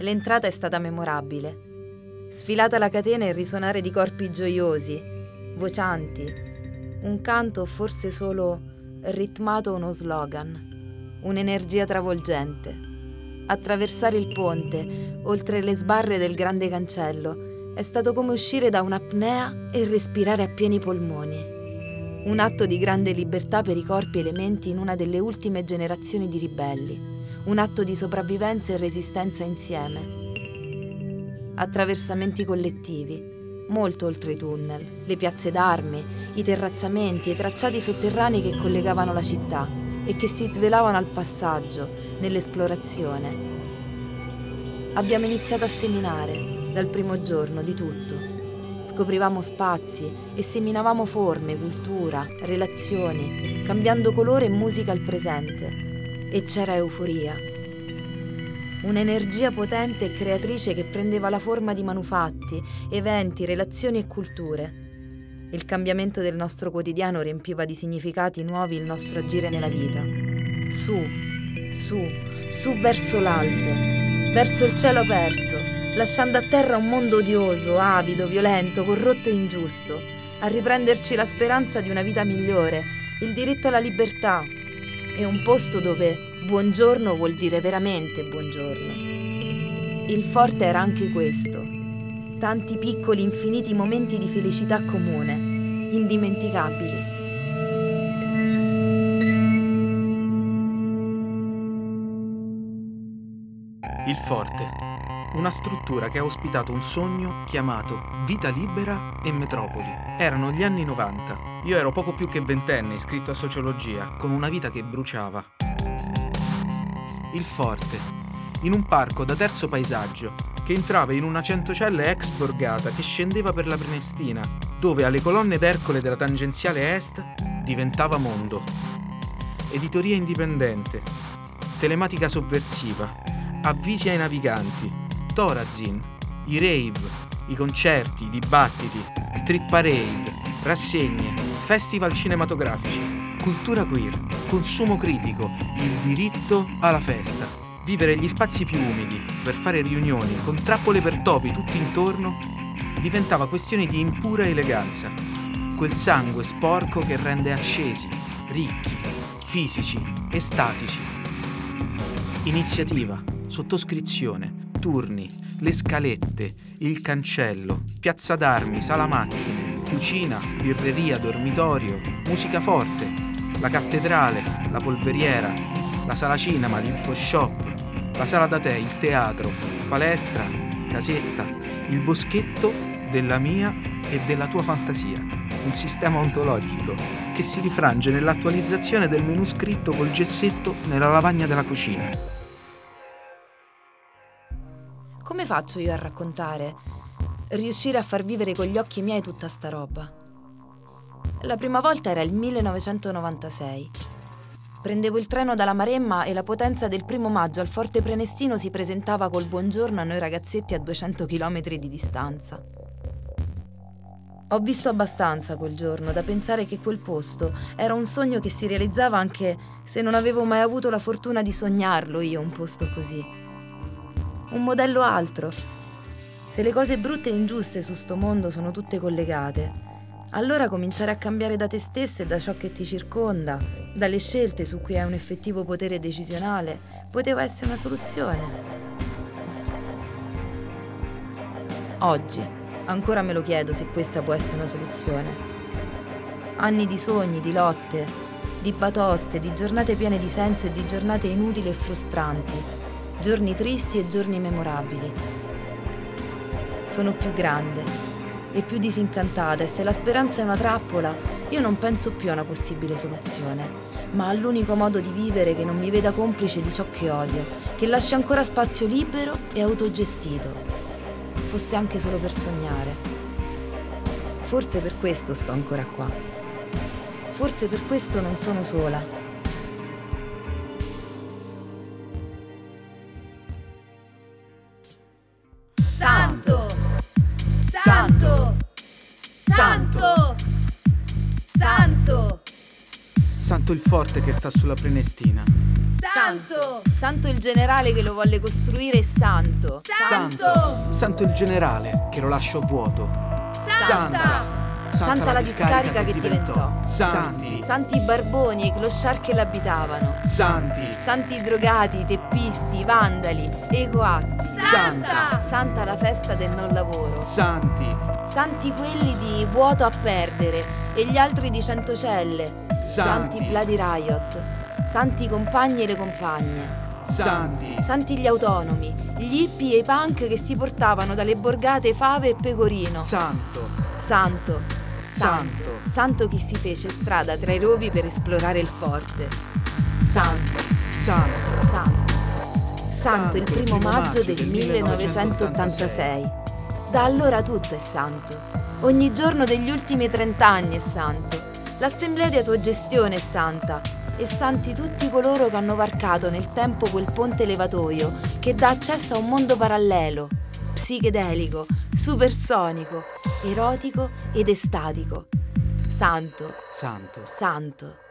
L'entrata è stata memorabile. Sfilata la catena e il risuonare di corpi gioiosi, vocianti, un canto o forse solo ritmato uno slogan, un'energia travolgente. Attraversare il ponte, oltre le sbarre del grande cancello, è stato come uscire da un'apnea e respirare a pieni polmoni. Un atto di grande libertà per i corpi elementi in una delle ultime generazioni di ribelli. Un atto di sopravvivenza e resistenza insieme. Attraversamenti collettivi, molto oltre i tunnel, le piazze d'armi, i terrazzamenti e i tracciati sotterranei che collegavano la città e che si svelavano al passaggio, nell'esplorazione. Abbiamo iniziato a seminare, dal primo giorno, di tutto. Scoprivamo spazi e seminavamo forme, cultura, relazioni, cambiando colore e musica al presente. E c'era euforia. Un'energia potente e creatrice che prendeva la forma di manufatti, eventi, relazioni e culture. Il cambiamento del nostro quotidiano riempiva di significati nuovi il nostro agire nella vita. Su, su, su verso l'alto, verso il cielo aperto, lasciando a terra un mondo odioso, avido, violento, corrotto e ingiusto, a riprenderci la speranza di una vita migliore, il diritto alla libertà e un posto dove buongiorno vuol dire veramente buongiorno. Il forte era anche questo, tanti piccoli infiniti momenti di felicità comune, indimenticabili. Il Forte. Una struttura che ha ospitato un sogno chiamato Vita Libera e Metropoli. Erano gli anni 90. Io ero poco più che ventenne, iscritto a sociologia, con una vita che bruciava. Il Forte. In un parco da terzo paesaggio, che entrava in una centocelle ex borgata che scendeva per la Prenestina, dove alle colonne d'Ercole della tangenziale est diventava mondo. Editoria indipendente. Telematica sovversiva. Avvisi ai naviganti. Thorazine, i rave, i concerti, i dibattiti, street parade, rassegne, festival cinematografici, cultura queer, consumo critico, il diritto alla festa. Vivere gli spazi più umidi per fare riunioni con trappole per topi tutti intorno diventava questione di impura eleganza. Quel sangue sporco che rende accesi, ricchi, fisici, estatici. Iniziativa, sottoscrizione, turni, le scalette, il cancello, piazza d'armi, sala macchine, cucina, birreria, dormitorio, musica forte, la cattedrale, la polveriera, la sala cinema, l'info shop, la sala da tè, il teatro, palestra, casetta, il boschetto della mia e della tua fantasia. Un sistema ontologico che si rifrange nell'attualizzazione del menù scritto col gessetto nella lavagna della cucina. Come faccio io a raccontare? Riuscire a far vivere con gli occhi miei tutta sta roba? La prima volta era il 1996. Prendevo il treno dalla Maremma e la potenza del 1° maggio al Forte Prenestino si presentava col buongiorno a noi ragazzetti a 200 chilometri di distanza. Ho visto abbastanza quel giorno da pensare che quel posto era un sogno che si realizzava anche se non avevo mai avuto la fortuna di sognarlo io, un posto così. Un modello altro. Se le cose brutte e ingiuste su sto mondo sono tutte collegate, allora cominciare a cambiare da te stesso e da ciò che ti circonda, dalle scelte su cui hai un effettivo potere decisionale, poteva essere una soluzione. Oggi, ancora me lo chiedo se questa può essere una soluzione. Anni di sogni, di lotte, di batoste, di giornate piene di senso e di giornate inutili e frustranti. Giorni tristi e giorni memorabili. Sono più grande e più disincantata e se la speranza è una trappola, io non penso più a una possibile soluzione, ma all'unico modo di vivere che non mi veda complice di ciò che odio, che lasci ancora spazio libero e autogestito, fosse anche solo per sognare. Forse per questo sto ancora qua. Forse per questo non sono sola. Santo! Santo! Santo! Santo! Santo il Forte che sta sulla Prenestina. Santo! Santo il generale che lo volle costruire è santo. Santo! Santo il generale che lo lasciò vuoto. Santa! Santa la discarica che diventò. Santi! Santi i barboni e i clochard che l'abitavano. Santi! Santi i drogati, i teppisti, i vandali e i coatti. Santa! Santa la festa del non lavoro. Santi! Santi quelli di Vuoto a perdere e gli altri di Centocelle. Santi Bloody Riot. Santi i compagni e le compagne. Santi! Santi gli autonomi, gli hippie e i punk che si portavano dalle borgate fave e pecorino. Santo! Santo. Santo! Santo chi si fece strada tra i rovi per esplorare il forte. Santo. Santo! Santo. Santo il 1° maggio del 1986. Da allora tutto è santo. Ogni giorno degli ultimi 30 anni è santo. L'assemblea di autogestione è santa. E santi tutti coloro che hanno varcato nel tempo quel ponte levatoio che dà accesso a un mondo parallelo, psichedelico, supersonico, erotico ed estatico. Santo. Santo! Santo.